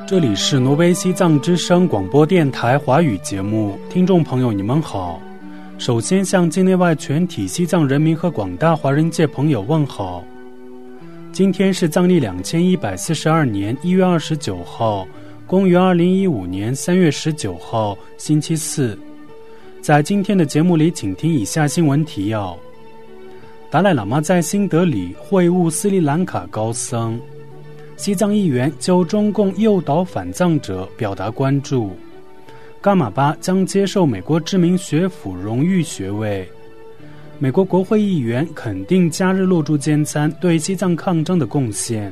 这里是挪威西藏之声广播电台华语节目，听众朋友你们好。首先向境内外全体西藏人民和广大华人界朋友问好。今天是藏历2142年1月29号，公元2015年3月19号，星期四。在今天的节目里，请听以下新闻提要：达赖喇嘛在新德里会晤斯里兰卡高僧，西藏议员就中共诱导反藏者表达关注，伽马巴将接受美国知名学府荣誉学位，美国国会议员肯定加日洛珠坚参对西藏抗争的贡献。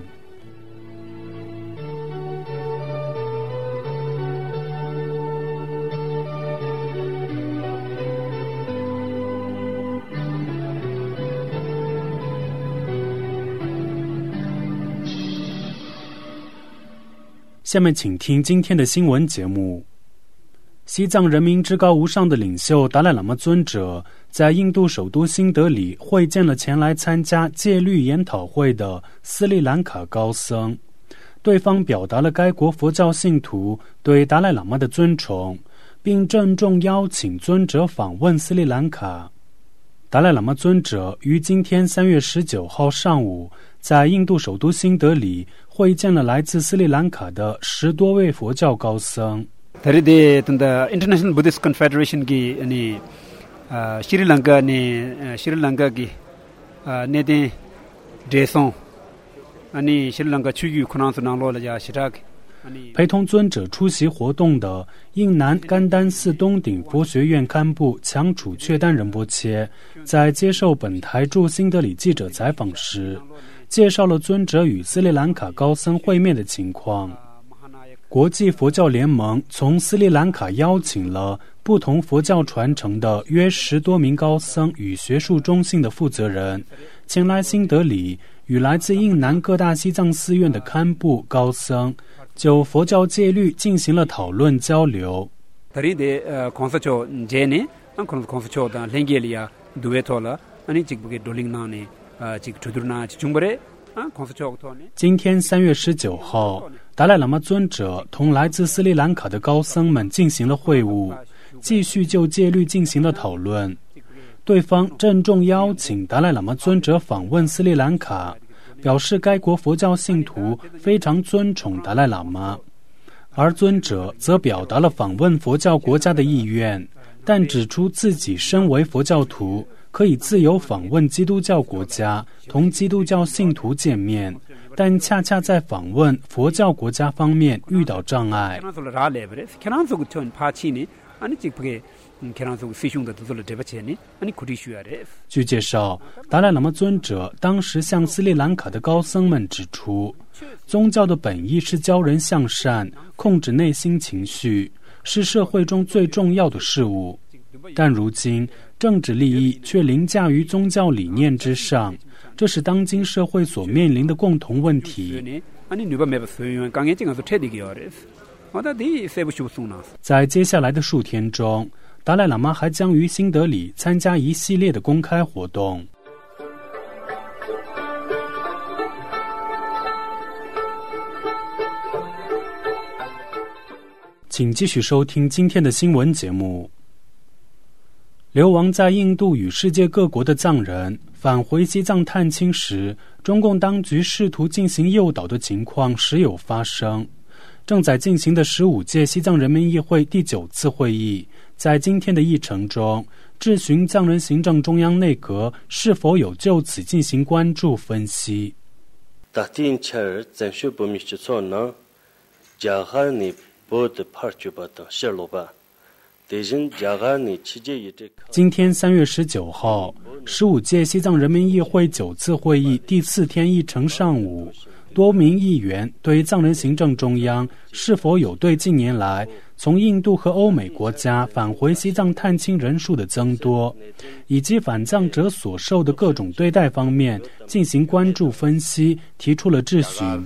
下面请听今天的新闻节目。西藏人民至高无上的领袖达赖喇嘛尊者在印度首都新德里会见了前来参加戒律研讨会的斯里兰卡高僧，对方表达了该国佛教信徒对达赖喇嘛的尊崇，并郑重邀请尊者访问斯里兰卡。达赖喇嘛尊者于今天3月19号上午在印度首都新德里会见了来自斯里兰卡的10多位佛教高僧。 International Buddhist Confederation की श्रीलंका की नेते देशों श्रीलंका 추기 군항수 나로라자 시작。 陪同尊者出席活动的印南甘丹寺东顶佛学院堪布强楚却丹仁波切在接受本台驻新德里记者采访时，介绍了尊者与斯里兰卡高僧会面的情况。国际佛教联盟从斯里兰卡邀请了不同佛教传承的约10多名高僧与学术中心的负责人前来新德里，与来自印南各大西藏寺院的堪布高僧就佛教戒律进行了讨论交流。今天3月19号，达赖喇嘛尊者同来自斯里兰卡的高僧们进行了会晤，继续就戒律进行了讨论。对方郑重邀请达赖喇嘛尊者访问斯里兰卡，表示该国佛教信徒非常尊崇达赖喇嘛，而尊者则表达了访问佛教国家的意愿，但指出自己身为佛教徒，可以自由访问基督教国家，同基督教信徒见面，但恰恰在访问佛教国家方面遇到障碍。据介绍，达赖喇嘛尊者当时向斯里兰卡的高僧们指出，宗教的本意是教人向善，控制内心情绪，是社会中最重要的事物。但如今政治利益却凌驾于宗教理念之上，这是当今社会所面临的共同问题。在接下来的数天中，达赖喇嘛还将于新德里参加一系列的公开活动。请继续收听今天的新闻节目。流亡在印度与世界各国的藏人返回西藏探亲时，中共当局试图进行诱导的情况时有发生。正在进行的15届西藏人民议会第9次会议，在今天的议程中，质询藏人行政中央内阁是否有就此进行关注分析。今天3月19号，15届西藏人民议会9次会议第4天议程上午，多名议员对藏人行政中央是否有对近年来从印度和欧美国家返回西藏探亲人数的增多，以及反藏者所受的各种对待方面进行关注分析，提出了质询。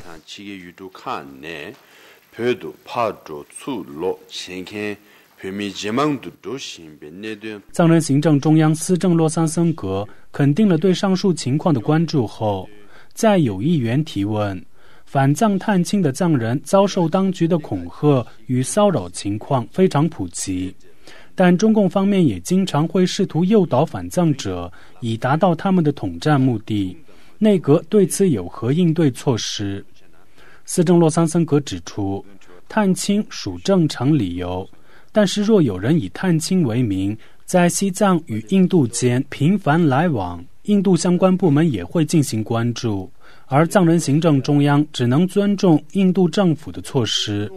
藏人行政中央司政洛桑森格肯定了对上述情况的关注后，在有议员提问反藏探亲的藏人遭受当局的恐吓与骚扰情况非常普及，但中共方面也经常会试图诱导反藏者，以达到他们的统战目的。内阁对此有何应对措施？司政洛桑森格指出，探亲属正常理由，但是若有人以探亲为名，在西藏与印度间频繁来往，印度相关部门也会进行关注，而藏人行政中央只能尊重印度政府的措施。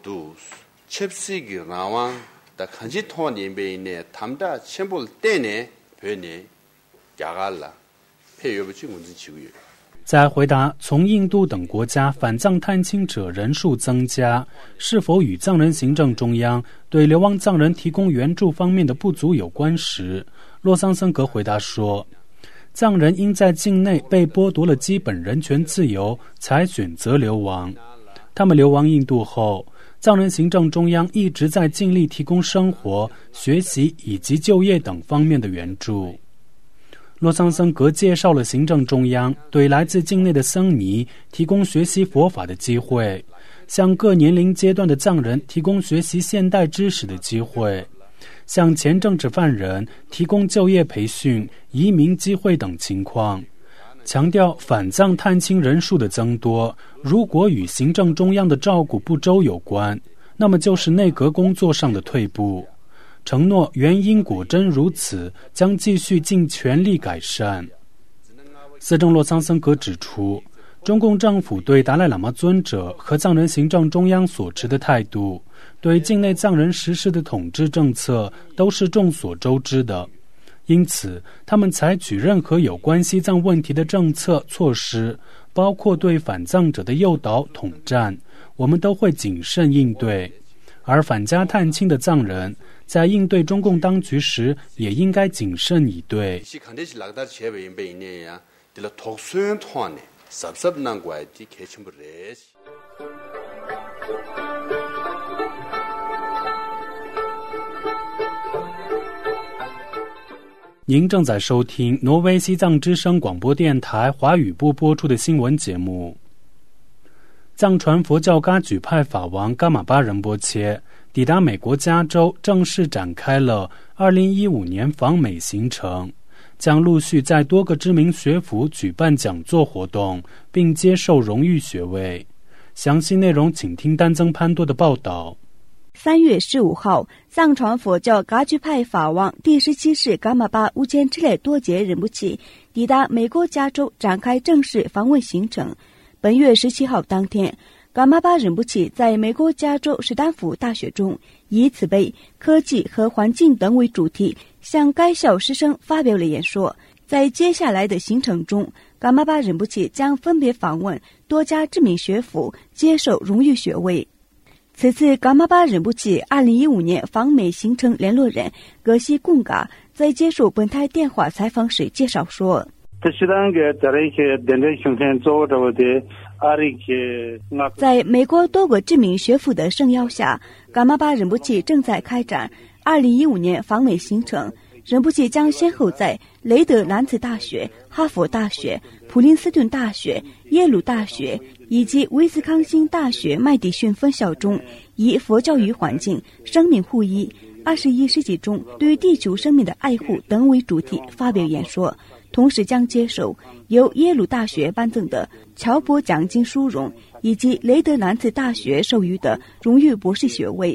在回答从印度等国家反藏探亲者人数增加是否与藏人行政中央对流亡藏人提供援助方面的不足有关时，洛桑森格回答说，藏人因在境内被剥夺了基本人权自由，才选择流亡。他们流亡印度后，藏人行政中央一直在尽力提供生活、学习以及就业等方面的援助。洛桑森格介绍了行政中央对来自境内的僧尼提供学习佛法的机会，向各年龄阶段的藏人提供学习现代知识的机会，向前政治犯人提供就业培训、移民机会等情况。强调反藏探亲人数的增多，如果与行政中央的照顾不周有关，那么就是内阁工作上的退步。承诺原因果真如此，将继续尽全力改善。司政洛桑森格指出，中共政府对达赖喇嘛尊者和藏人行政中央所持的态度，对境内藏人实施的统治政策都是众所周知的，因此他们采取任何有关西藏问题的政策措施，包括对反藏者的诱导统战，我们都会谨慎应对。而返家探亲的藏人在应对中共当局时也应该谨慎以对。您正在收听挪威西藏之声广播电台华语部播出的新闻节目。藏传佛教噶举派法王噶玛巴仁波切抵达美国加州，正式展开了2015年访美行程，将陆续在多个知名学府举办讲座活动，并接受荣誉学位。详细内容请听丹增潘多的报道。 3月15号，藏传佛教噶举派法王第17世噶玛巴乌坚之类多杰仁波切抵达美国加州，展开正式访问行程。本月17号当天，噶玛巴仁波切在美国加州史丹福大学中以慈悲、科技和环境等为主题，向该校师生发表了演说。在接下来的行程中，噶玛巴仁波切将分别访问多家知名学府，接受荣誉学位。此次噶玛巴仁波切2015年访美行程联络人格西贡嘎在接受本台电话采访时介绍说，在美国多个知名学府的圣邀下，噶玛巴仁波切正在开展2015年访美行程。仁波切将先后在雷德兰茨大学、哈佛大学、普林斯顿大学、耶鲁大学以及威斯康星大学麦迪逊分校中，以佛教与环境、生命互依、21世纪中对地球生命的爱护等为主题发表演说，同时将接受由耶鲁大学颁赠的乔伯奖金殊荣以及雷德兰茨大学授予的荣誉博士学位。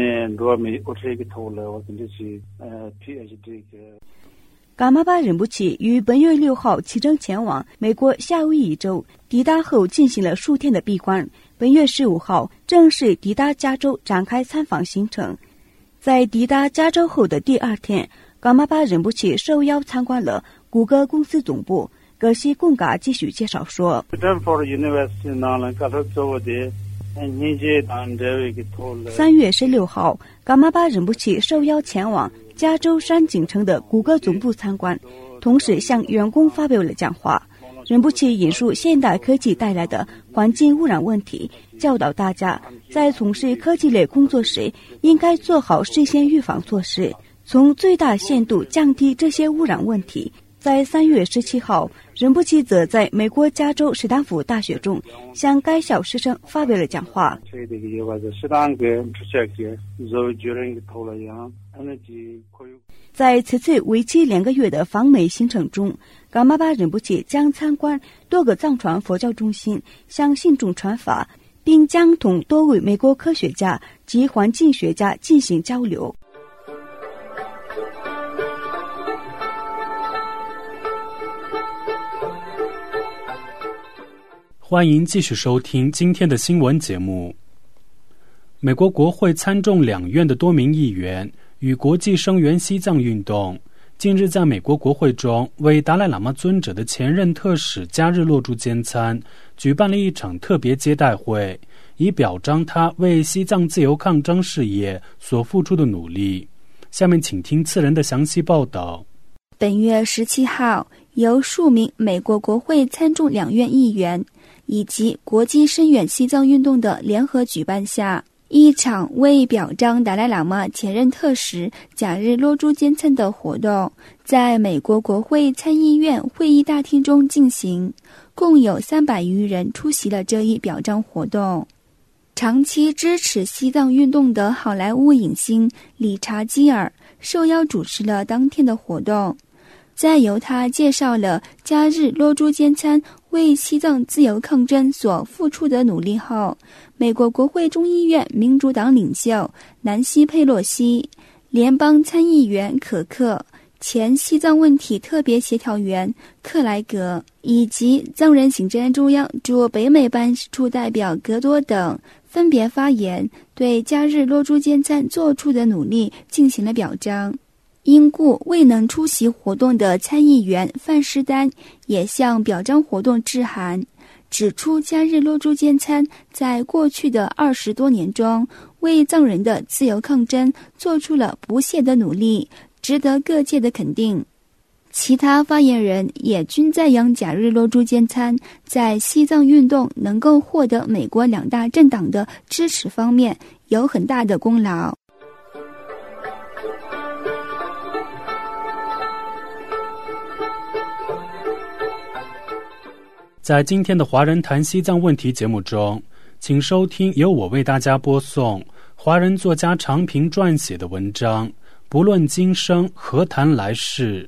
噶玛巴仁波切于本月6号启程前往美国夏威夷州，抵达后进行了数天的闭关。本月15号正式抵达加州，展开参访行程。在抵达加州后的第2天，噶玛巴仁波切受邀参观了谷歌公司总部。格西贡嘎继续介绍说，3月16号，噶玛巴仁波切受邀前往加州山景城的谷歌总部参观，同时向员工发表了讲话。仁波切引述现代科技带来的环境污染问题，教导大家在从事科技类工作时应该做好事先预防措施，从最大限度降低这些污染问题， 在3月17号，仁波齐则在美国加州史丹福大学中向该校师生发表了讲话。在此次为期2个月的访美行程中，噶玛巴仁波齐将参观多个藏传佛教中心，向信众传法，并将同多位美国科学家及环境学家进行交流。 欢迎继续收听今天的新闻节目。美国国会参众两院的多名议员与国际声援西藏运动近日在美国国会中为达赖喇嘛尊者的前任特使加日洛珠坚参举办了一场特别接待会，以表彰他为西藏自由抗争事业所付出的努力。下面请听次人的详细报道。 本月17号，由数名美国国会参众两院议员以及国际声援西藏运动的联合举办下，一场为表彰达赖喇嘛前任特使贾日洛珠坚参的活动在美国国会参议院会议大厅中进行，共有300余人出席了这一表彰活动。长期支持西藏运动的好莱坞影星理查基尔受邀主持了当天的活动。在由他介绍了加日洛珠坚参为西藏自由抗争所付出的努力后，美国国会众议院民主党领袖南希·佩洛西、联邦参议员可克、前西藏问题特别协调员克莱格以及藏人行政中央驻北美办事处代表格多等分别发言，对加日洛珠坚参做出的努力进行了表彰。因故未能出席活动的参议员范士丹也向表彰活动致函，指出加日洛珠坚参在过去的20多年中为藏人的自由抗争做出了不懈的努力，值得各界的肯定。其他发言人也均赞扬贾日洛珠坚参在西藏运动能够获得美国2大政党的支持方面有很大的功劳。 在今天的华人谈西藏问题节目中，请收听由我为大家播送华人作家常平撰写的文章《不论今生，何谈来世》。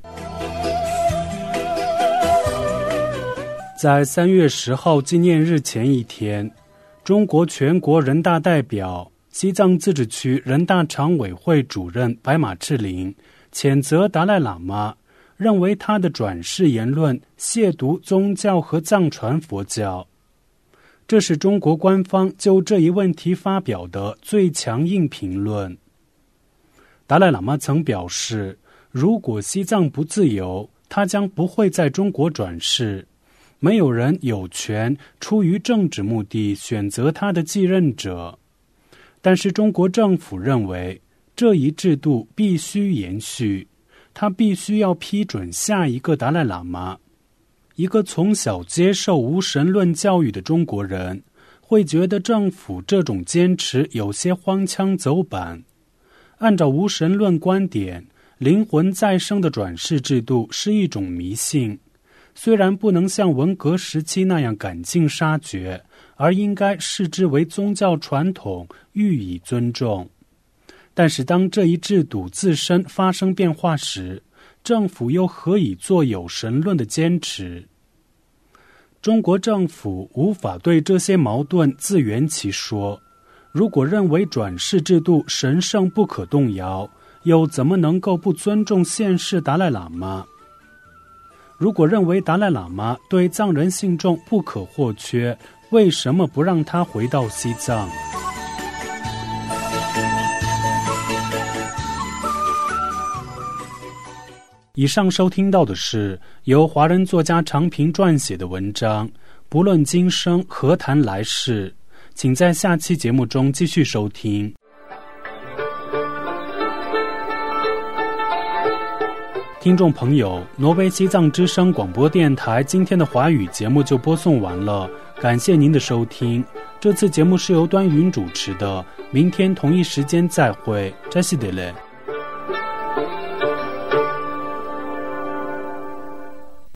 在3月10号纪念日前一天，中国全国人大代表、西藏自治区人大常委会主任白马赤林谴责达赖喇嘛，认为他的转世言论亵渎宗教和藏传佛教。这是中国官方就这一问题发表的最强硬评论。达赖喇嘛曾表示，如果西藏不自由，他将不会在中国转世。没有人有权出于政治目的选择他的继任者。但是中国政府认为，这一制度必须延续。他必须要批准下一个达赖喇嘛。一个从小接受无神论教育的中国人会觉得政府这种坚持有些荒腔走板。按照无神论观点，灵魂再生的转世制度是一种迷信，虽然不能像文革时期那样赶尽杀绝，而应该视之为宗教传统，予以尊重。但是当这一制度自身发生变化时，政府又何以做有神论的坚持？中国政府无法对这些矛盾自圆其说。如果认为转世制度神圣不可动摇，又怎么能够不尊重现世达赖喇嘛？如果认为达赖喇嘛对藏人信众不可或缺，为什么不让他回到西藏？以上收听到的是由华人作家常平撰写的文章《不论今生，何谈来世》，请在下期节目中继续收听。听众朋友，挪威西藏之声广播电台今天的华语节目就播送完了，感谢您的收听。这次节目是由端云主持的，明天同一时间再会，扎西德勒。